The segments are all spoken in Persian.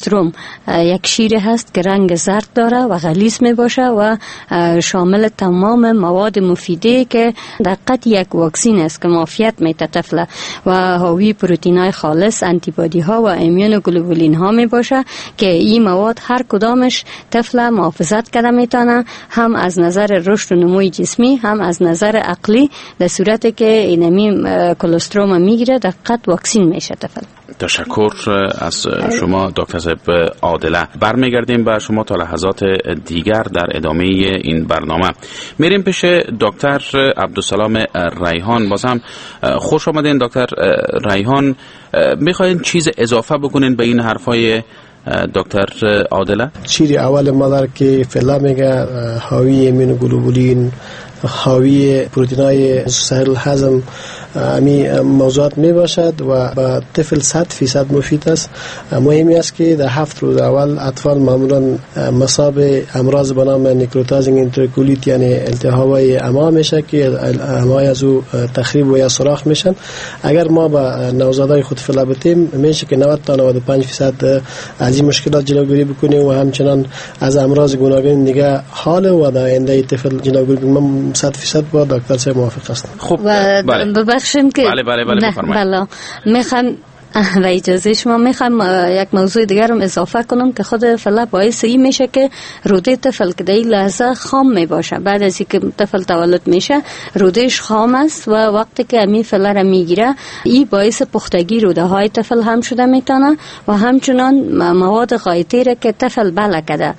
کلستروم یک شیر هست که رنگ زرد داره و غلیظ می باشه و شامل تمام مواد مفیده که دقیقاً یک واکسین است که معافیت میده طفل و حاوی پروتئین های خالص، آنتی بادی ها و ایمونوگلوبولین ها می باشه که این مواد هر کدامش طفل محافظت کرده میتونه، هم از نظر رشد و نموی جسمی هم از نظر عقلی، در صورتی که اینمی کلستروم میگیره دقیقاً واکسین میشه طفل. تشکر از شما دکتر صاحب عادله. برمیگردیم به شما تا لحظات دیگر در ادامه این برنامه. میریم پیش دکتر عبدالسلام ریحان. بازم خوش آمدین دکتر ریحان. میخواین چیز اضافه بکنین به این حرفای دکتر عادله؟ شیر اول مادر که فعلا میگه حاوی ایمونوگلوبولین، حاوی پروتئین‌های سهل هضم امی موضوعات می باشد و با طفل 100% مفید است. مهمی است که در 7 روز اول اطفال معمولا مصاب امراض به نام نیکروتازینگ انترکولیت یعنی التهاب‌های امعا میشه که امعای از او تخریب و یا سوراخ میشن. اگر ما با نوزادای خود فعلا بتیم میشه که 90 تا 95% از این مشکلات جلوگیری بکنیم و همچنان از امراض گوناگون دیگه حال و در آینده طفل جلوگیری کنیم. 100% با دکتر صاحب موافق هستم. خب ببخشیم که بله میخوام و اجازه شما میخوام یک موضوع دیگر رو اضافه کنم که خود فعلا باعث این میشه که روده طفل که در این لحظه خام می باشه، بعد از اینکه طفل تولد میشه رودهش خام است و وقتی که امی فعلا را میگیره این باعث پختگی روده های طفل هم شده میتونه و همچنان مواد غایطی را که طفل بله کده،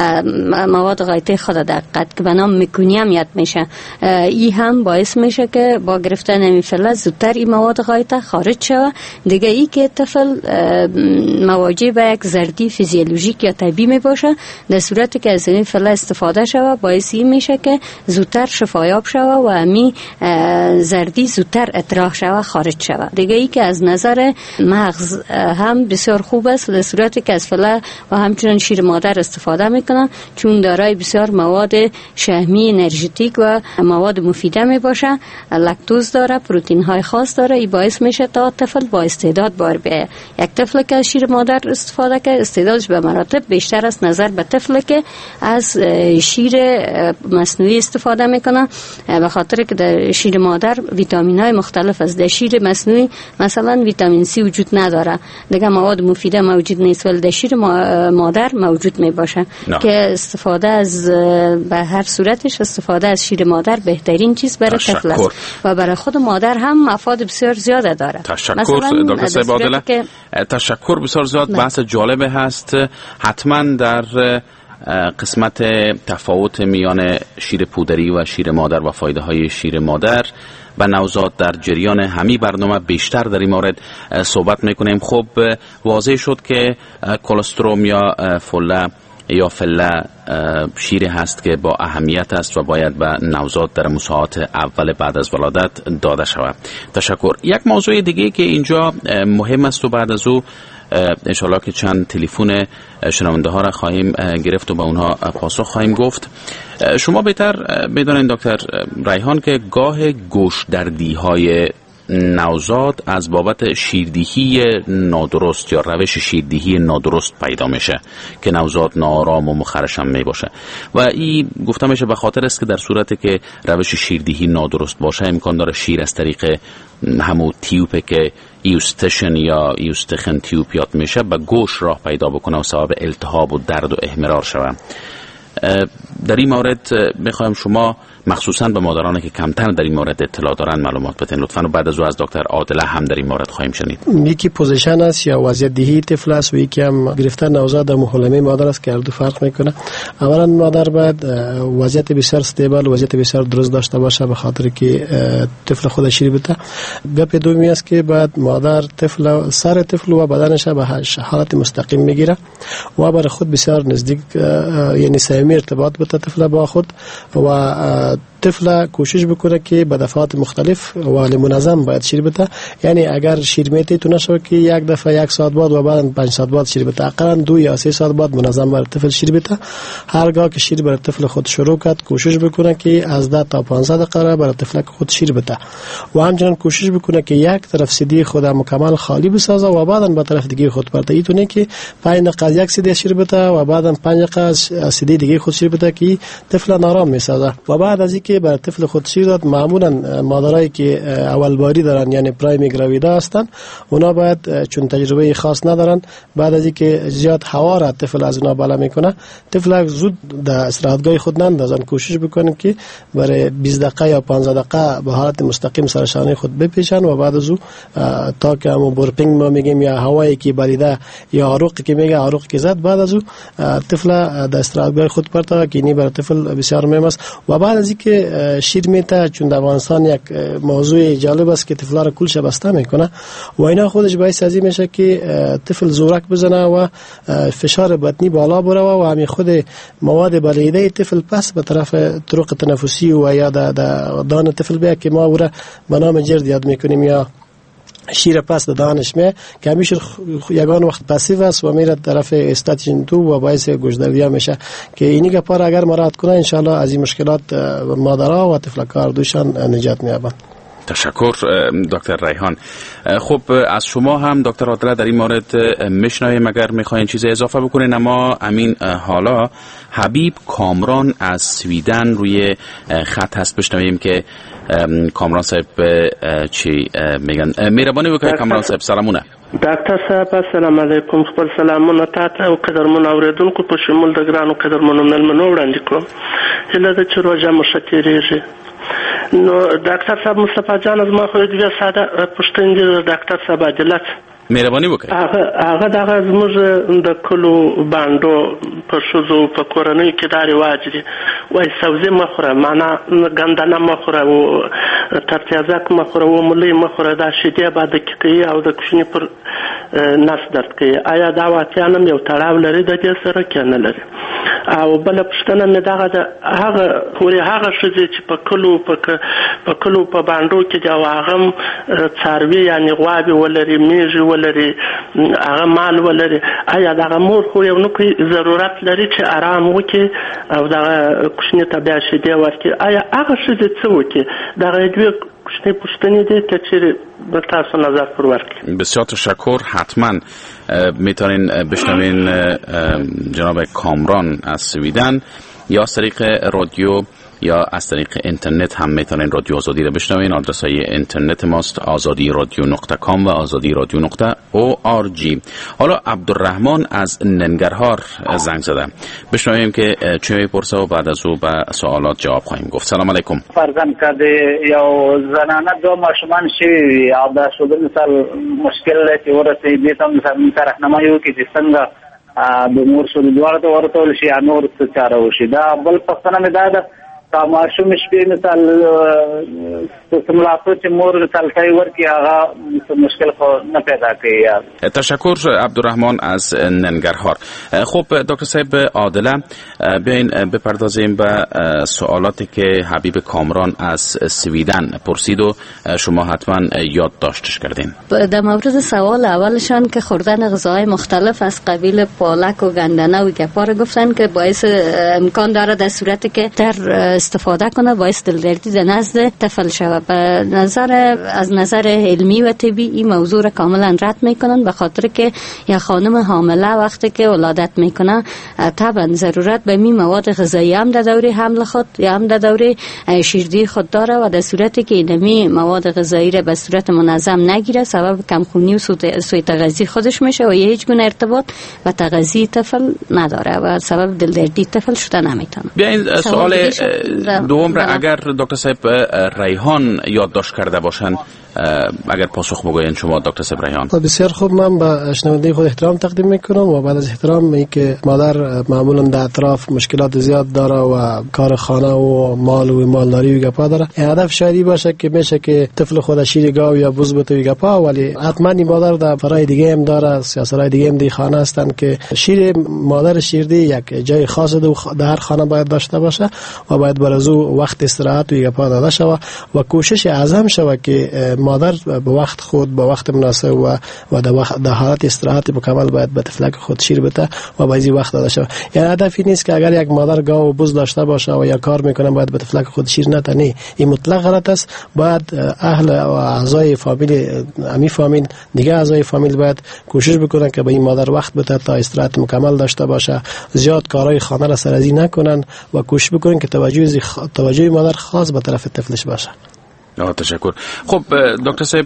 مواد غایطی خود دقیقت که به نام میکونیمیت میشه، این هم باعث میشه که با گرفتن امی فعلا زودتر این مواد غایطه خارج شود. دیگه ای که طفل مواجه به یک زردی فیزیولوژیک یا طبیعی می باشه، در صورتی که از این فعلا استفاده شوه باعث این میشه که زودتر شفایاب شوه و امی زردی زودتر اطراح شوه خارج شوه. دیگه ای که از نظر مغز هم بسیار خوب است، در صورتی که از فعلا و همچنان شیر مادر استفاده میکنن چون دارای بسیار مواد شحمی انرژتیک و مواد مفیده می باشه، لاکتوز داره، پروتئین های خاص داره. این باعث میشه تا طفل با استعداد بار بیاید. یک طفل که از شیر مادر استفاده که استعدادش به مراتب بیشتر است نظر به طفل که از شیر مصنوعی استفاده میکنه، به خاطر که در شیر مادر ویتامین های مختلف است. در شیر مصنوعی مثلا ویتامین سی وجود نداره، دیگه مواد مفیده موجود نیست، ولی در شیر مادر موجود می باشه که استفاده از به هر صورتش استفاده از شیر مادر بهترین چیز برای طفل است و برای خود مادر هم مفاد بسیار زیاده داره. دکتر صاحب عادله تشکر، بسیار زیاد بحث جالبه هست. حتما در قسمت تفاوت میان شیر پودری و شیر مادر و فایده های شیر مادر و نوزاد در جریان همی برنامه بیشتر در این مورد صحبت میکنیم. خب واضح شد که کلستروم یا فله شیر هست که با اهمیت است و باید به نوزاد در مساعات اول بعد از ولادت داده شود. تشکر. یک موضوع دیگه که اینجا مهم است و بعد از او انشالله که چند تلفن شنونده ها را خواهیم گرفت و به اونها پاسخ خواهیم گفت. شما بهتر بدانید دکتر ریحان که گاه گوش دردی های نوزاد از بابت شیردهی نادرست یا روش شیردهی نادرست پیدا میشه که نوزاد ناآرام و مخرشم می باشه و این گفته میشه به خاطر است که در صورتی که روش شیردهی نادرست باشه امکان داره شیر از طریق همون تیوب که ایوستشن یا ایوستخن تیوب یاد میشه به گوش راه پیدا بکنه و سبب التهاب و درد و احمرار شود. در این مورد میخوایم شما مخصوصا به مادرانی که کمتر در این مورد اطلاع دارن معلومات بدین لطفاً و بعد از دکتر عادله هم در این مورد خواهیم شنید. یکی پوزیشن است یا وضعیت دهی طفل است و یکی هم گرفتن نوزاد در محلمه مادر است که هر دو فرق میکنه. اولا مادر باید وضعیت بسیار استیبل وضعیت بسیار درست داشته باشه به خاطر که طفل خود شیر بده. گپ دومی است که باید مادر طفل سر طفل و بدنش به حالت مستقیم میگیره و برای خود بسیار نزدیک یعنی صمیمی ارتباط بده طفل با خود و طفل کوشش بکنه که به دفعات مختلف و منظم باید شیر بده. یعنی اگر شیر میته تو نشه که یک دفعه 1 ساعت بعد و بعد 5 ساعت بعد شیر بده، اقلا 2 یا 3 ساعت بعد منظم بر طفل شیر بده. هرگاه که شیر بر طفل خود شروع کرد کوشش بکنه که از 10 تا 15 دقیقه بر طفل خود شیر بده و همچنین کوشش بکنه که یک طرف سیدی خود مکمل خالی بسازه و بعدا به طرف دیگه خود برده. ایتونه که 5 دقیقه یک سیدی شیر بده و بعدا 5 دقیقه سیدی دیگه خود شیر بده که طفل نارام میسازه. و بعد از اینکه بر طفل خود شیر داد، معمولا مادرایی که اول باری دارن یعنی پرایم گراویدا هستن، اونا باید چون تجربه خاص ندارن، بعد از اینکه زیاد هوا را طفل از اونا بالا میکنه، طفل زود در استراحتگاه خود نندازن. کوشش بکنن که برای 20 دقیقه یا 15 دقیقه به حالت مستقیم سرشانه خود بپیچن و بعد از او تا که همون بورپینگ ما میگیم یا هوایی که بریده یا عروقی که میگه عروق که زد، بعد از او طفل در استراحتگاه خود پرتا که اینی برای طفل بسیار مهم است. و بعد از اینکه شیر میته، چون در افغانستان یک موضوع جالب است که طفلا را کلش بسته میکنه و اینا خودش باعث ازی میشه که طفل زورک بزنه و فشار بطنی بالا بره و همین خود مواد بلعیده طفل پس به طرف طرق تنفسی و یا دان طفل بیا که ما او را به نام جرد یاد میکنیم یا شیر پس دانش می که همیشه یگان وقت پسیو است و میره طرف استاتین 2 و باعث گوشدردی میشه که اینی که پار اگر مراعات کنه ان شاء الله از این مشکلات مادرها و طفلکار دوشان نجات میابن. تشکر دکتر ریحان. خب از شما هم دکتر عادله در این مورد میشنویم اگر میخواین چیزی اضافه بکنین. اما امین حالا حبیب کامران از سویدن روی خط هست، بشنویم که کامران صاحب چی میگن. مهربانی وکړئ کامران صاحب. سلامونه ډاکټر صاحب. السلام علیکم. خپل سلامونه تاسو او قدرمنو اوریدونکو په شمول د ګرانو قدرمنو ملمنو وړاندې کوم. هله د چې روژه مو ښه تیریږي. نو ډاکټر صاحب مصطفی جان از ما خو دوه ساده پوښتنې دي ډاکټر صاحب عدالت مهرباني وکړئ. هغه دغه زموږ د کلو باندو په شوزو په کورنۍ کې دا رواج دي وای سبزي مخوره معنا ګندنه مخوره او ترتیازک مخوره او ملي مخوره دا شیدې بعد کې او د کوشنی پر نس درد کوي. آیا دا واتیانم یو تړاو لري د دې سره کې نه لري؟ او بل پښتنه مې دغه هغه پورې هغه شې چې په کلو په باندو کې دا واغم څاروي یعنی غوابي ولري میږي ولري هغه مال ولري، آیا دغه مور خو یو نو کوي ضرورت لري چې آرام وکړي او دغه کوشنی طبيعت شې ورکړي؟ آیا هغه شې څه وکړي؟ دغه دوی کوشنی پښتنې دي که چې به تاسو نظر پر ورکړي. بسیار تشکر. حتما میتونین بشنوین جناب کامران از سویدن یا از طریق رادیو یا از طریق اینترنت هم میتونین رادیو آزادی رو بشنوین. آدرس های اینترنت ماست azadiradyo.com و azadiradyo.org. حالا عبدالرحمن از ننگرهار زنگ زده، بشنویم که چه میپرسه و بعد از او به سوالات جواب خواهیم گفت. سلام علیکم. فرزند کرده یا زنانه دو ماشومان شوی او دا شده مثال مشکل چې ورته دې ته مثال راهنمایي وکړي چې څنګه د مور شو دواره ته ورته شي یا نور څه چاره وشي. دا بل پښتنه مې دا تا ماشوم شپې مثال سملاتو چې مور مثال کوي ورکی هغه مشکل خو نه پیدا کوي. تشکر عبدالرحمن از ننگرهار. خب دکتر صاحب عادله، بیاین بپردازیم به سوالاتی که حبیب کامران از سویدن پرسید و شما حتما یادداشتش کردین. در مورد سوال اولشان که خوردن غذاهای مختلف از قبیل پالک و گندنه و گپار گفتن که باعث امکان داره در صورتی که در استفاده کنه باعث دلدردی در نزد طفل شود. از نظر علمی و طبی این موضوع را کاملا رد میکنن، به خاطر که یک خانم حامله وقتی که ولادت میکنه طبعا ضرورت به می مواد غذایی هم در دوره حمل خود یا هم در دوره شیردی خود داره و در صورتی که اینمی مواد غذایی را به صورت منظم نگیره سبب کمخونی و سوء تغذی خودش میشه و هیچ گونه ارتباط و تغذی طفل نداره و سبب دلدردی طفل شده نمیتونه. بیاین سوال دوم را اگر دکتر صاحب ریحان یادداشت کرده باشن اگر پاسخ بگوین شما دکتر سبریان. بسیار خوب، من به شنونده خود احترام تقدیم میکنم و بعد از احترام می که مادر معمولا در اطراف مشکلات زیاد داره و کار خانه و مال و مالداری و گپا داره. هدف شاید باشه که میشه که طفل خود شیر گاو یا بز بتوی گپا، ولی حتما این مادر در فرای دیگه هم داره، سیاست‌های دیگه هم دی خانه هستن که شیر مادر شیردی یک جای خاص در خانه باید داشته باشه و باید بر از او وقت استراحت و گپا داده شود و کوشش اعظم شود که مادر به وقت خود به وقت مناسب و در حالت استراحت مکمل باید به طفلک خود شیر بده و بازی وقت داده شود. یعنی هدفی نیست که اگر یک مادر گاو و بز داشته باشه و یا کار میکنه باید به طفلک خود شیر نده. نه، این مطلق غلط است. باید اهل و اعضای فامیل، امی فامیل، دیگه اعضای فامیل باید کوشش بکنن که به این مادر وقت بده تا استراحت مکمل داشته باشه، زیاد کارهای خانه را سرازی نکنن و کوشش بکنن که توجه مادر خاص به طرف طفلش باشه. تشکر. خب دکتر صاحب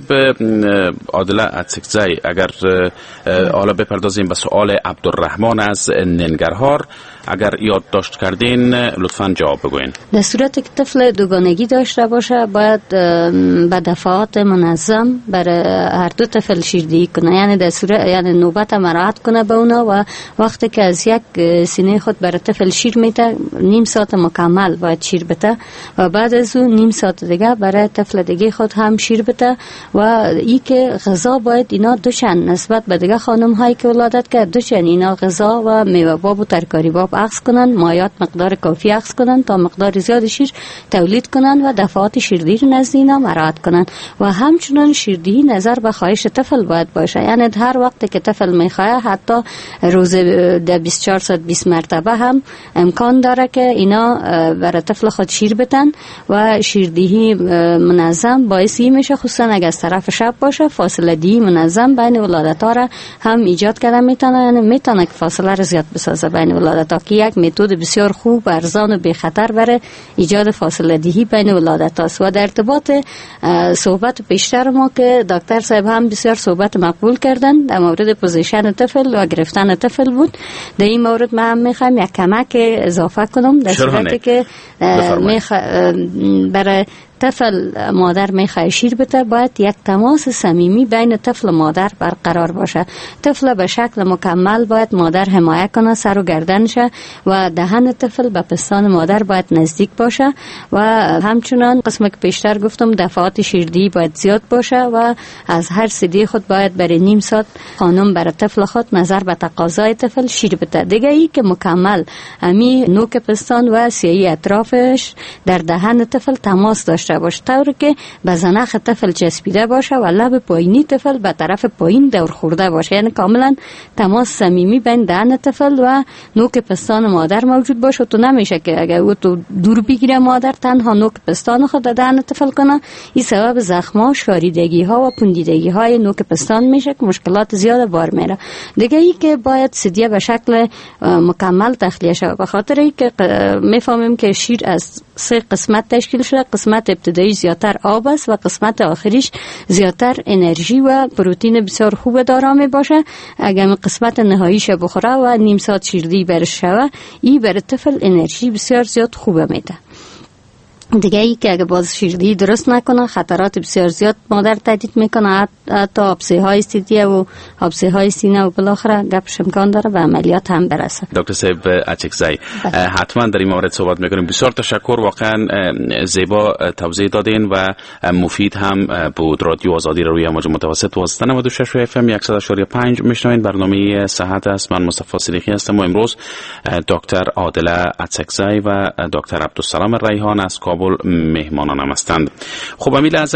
عادله اتسکزی، اگر حالا بپردازیم به سوال عبدالرحمن از ننگرهار، اگر یادداشت کردین لطفاً جواب بگوین. در صورت که طفل دوگانگی داشته باشه باید به دفعات منظم برای هر دو طفل شیردهی کنه، یعنی در صورت یعنی نوبت مراعات کنه به اونا و وقتی که از یک سینه خود برای طفل شیر میده نیم ساعت مکمل باید شیر بده و بعد از اون نیم ساعت دیگه برای طفل دیگه خود هم شیر بده و ای که غذا باید اینا دوشن نسبت به دیگه خانم هایی که ولادت کرد دوشن اینا غذا و میوه باب و ترکاری باب عکس کنن، مایات مقدار کافی عکس کنن تا مقدار زیاد شیر تولید کنن و دفعات شیردهی نزد اینا مراعات کنن و همچنان شیردهی نظر به خواهش طفل باید باشه، یعنی هر وقت که طفل میخواه حتی روز در 24 ساعت 20 مرتبه هم امکان داره که اینا برای طفل خود شیر بدن و شیردهی منظم باعثی میشه، خصوصا اگر از طرف شب باشه فاصله دی منظم بین ولادت ها را هم ایجاد کرده میتونه، یعنی میتونه که فاصله را زیاد بسازه بین ولادت ها که یک متد بسیار خوب، ارزان و بی خطر برای ایجاد فاصله دهی بین ولادت است. و در ارتباط صحبت پیشتر ما که دکتر صاحب هم بسیار صحبت مقبول کردن در مورد پوزیشن طفل و گرفتن طفل بود، در این مورد من هم میخوایم یک کمک اضافه کنم. در صورتی که برای طفل مادر میخواد شیر بده باید یک تماس صمیمی بین طفل و مادر برقرار باشه. طفل به شکل مکمل باید مادر حمایت کنه، سر و گردنش و دهن طفل به پستان مادر باید نزدیک باشه و همچنان قسم که پیشتر گفتم دفعات شیردهی باید زیاد باشه و از هر سیدی خود باید برای نیم ساعت خانم برای طفل خود نظر به تقاضای طفل شیر بده. دیگه ای که مکمل امی نوک پستان و سیایی اطرافش در دهن طفل تماس داشته باشه طوری که به زنخ طفل چسبیده باشه و لب پایینی طفل به طرف پایین دور خورده باشه، یعنی کاملا تماس صمیمی بین دهن طفل و نوک پستان مادر موجود باشه. تو نمیشه که اگر او تو دور بگیره مادر تنها نوک پستان خود دهن طفل کنه، این سبب زخم‌ها، شاریدگی ها و پوندیدگی های نوک پستان میشه که مشکلات زیاد بار میره. دیگه ای که باید سدیه به شکل مکمل تخلیه شود، به خاطر اینکه میفهمیم که شیر از 3 قسمت تشکیل شده. قسمت ابتدایی زیادتر آب است و قسمت آخریش زیادتر انرژی و پروتئین بسیار خوب دارا می باشه. اگر قسمت نهاییش بخوره و نیم ساعت شیردهی برش شوه، این برای طفل انرژی بسیار زیاد خوبه میده. دیگه ای که اگه باز شیردهی درست نکنه خطرات بسیار زیاد مادر تهدید میکنه، حتی آبسه های سیدیه و آبسه های سینه و بالاخره گپش امکان داره به عملیات هم برسه. دکتر صاحب اتسکزی حتما در این مورد صحبت میکنیم. بسیار تشکر، واقعا زیبا توضیح دادین و مفید هم بود. رادیو آزادی روی امواج متوسط واسطه 96 اف ام 100.5 میشنوین. برنامه صحت است. من مصطفی صدیقی هستم و امروز دکتر عادله اتسکزی و دکتر عبدالسلام ریحان از کابل مهمانانم هستند. خب امیل از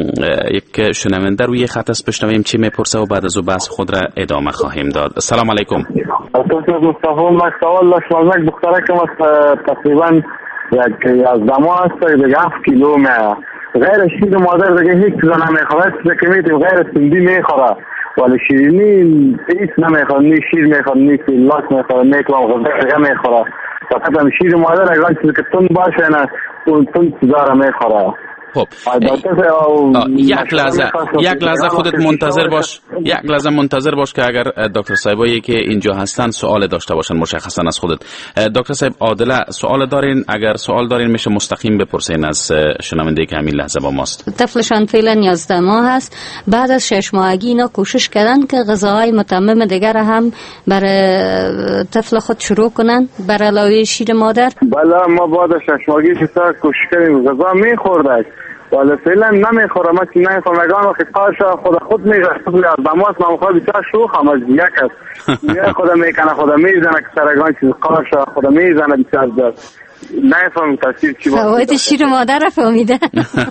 یک شنونده روی خط است، بشنویم چی میپرسه و بعد از او بحث خود را ادامه خواهیم داد. السلام علیکم. دکتر مصطفی، من سوال داشتم. یک دختره که تقریبا یک از دما هست دیگه 7 کیلو غیر شیر مادر دیگه هیچ چیز نمیخوره، چیزی که میتیم غیر سندی میخوره ولی شیرینی هیچ نمیخوره، نی شیر میخوره نی لاک میخوره نی کلام غذا دیگه میخوره. فقط هم شیر مادر اگر چیزی که تون باشه نه تون چیزا را میخوره. خب یک لحظه خودت منتظر باش که اگر دکتر صاحبایی که اینجا هستن سوال داشته باشن مشخصا از خودت. دکتر صاحب عادله سوال دارین؟ اگر سوال دارین میشه مستقیم بپرسین از شنونده که همین لحظه با ماست. طفلشان فعلا 11 ماه هست. بعد از 6 ماهگی اینا کوشش کردن که غذاهای متمم دیگر هم برای طفل خود شروع کنن بر علاوه شیر مادر. بله ما بعد از 6 ماهگی چطور کوشش کردیم غذا میخوردش ولی فعلا نمیخورم. من که نمیخورم اگه وقتی کارش خود میگه دماس من خود بسیار شوخ هم از یک است میگه خدا میکنه خدا میزنه که سرگان چیز کارش خدا میزنه بسیار دار نمیفهم تاثیر چی باشه. فواید شیر مادر رو فهمیده.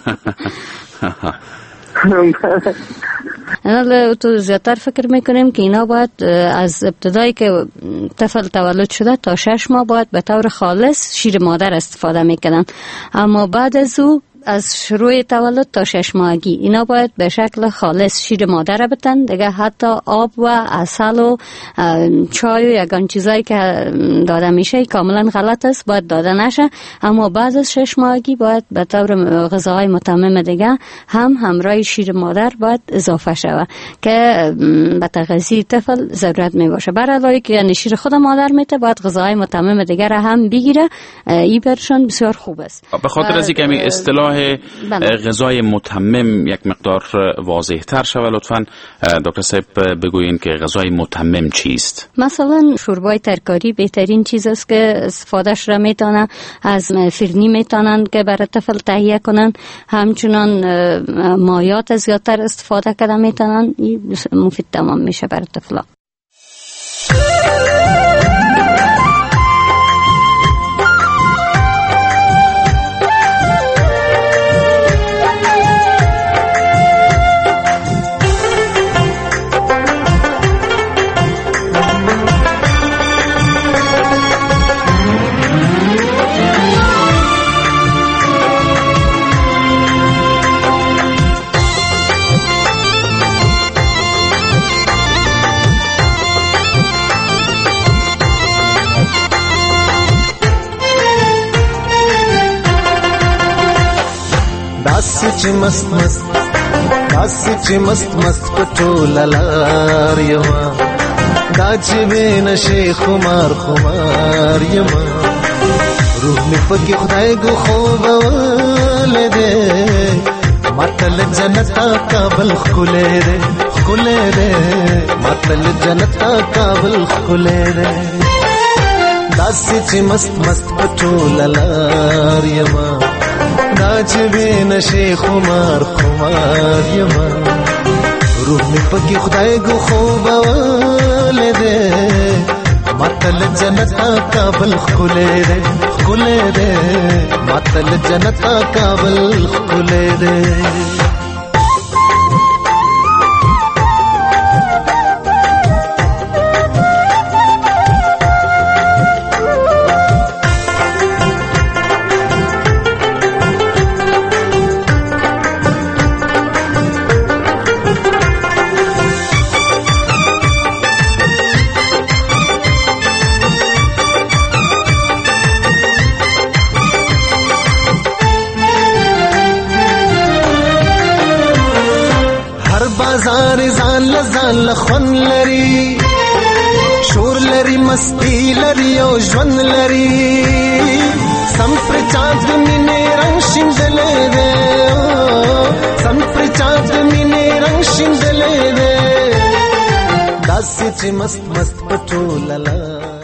تو زیادتر فکر میکنیم که اینا باید از ابتدایی که طفل تولد شده تا 6 ماه باید به طور خالص شیر مادر استفاده میکنن، اما بعد از او از شروع تولد تا 6 ماهگی اینا باید به شکل خالص شیر مادر بدن دیگه. حتی آب و عسل و چای و یگان چیزایی که داده میشه کاملا غلط است، باید داده نشه. اما بعد از 6 ماهگی باید به طور غذاهای متمم دیگه هم همراه شیر مادر باید اضافه شود که به تغذیه طفل ضرورت می باشه. بر علاوه که یعنی شیر خود مادر میته باید غذاهای متمم دیگر هم بگیره. این برشون بسیار خوب است. به خاطر از اینکه همین اصطلاح غذای متمم یک مقدار واضح تر شود لطفاً دکتر صاحب بگویین که غذای متمم چیست؟ مثلا شوربای ترکاری بهترین چیز است که استفادهش را میتونن از فرنی میتونن که برای طفل تهیه کنن. همچنان مایات زیادتر استفاده کرده میتونن. این مفید تمام میشه برای طفلا. داسې چې مست پټول لار یما دا چې بین شي خمار یما روح می پکې خدای ګو خوب ولده ماتل جنتا کابل خله ده ماتل جنتا کابل خله ده داسې چې مست پټول لار یما ناجبی نشی خمار یما روح می پکی خدای گو خوب ولده ماتل جنتا کابل خله ده ماتل جنتا کابل خله ده. ځان لخون لري شور لري مستی لري او ژوند لري سم پر چاند مینې رنگ شیندلې ده سم پر چاند مینې رنگ شیندلې ده داسې چې مست پټول لاره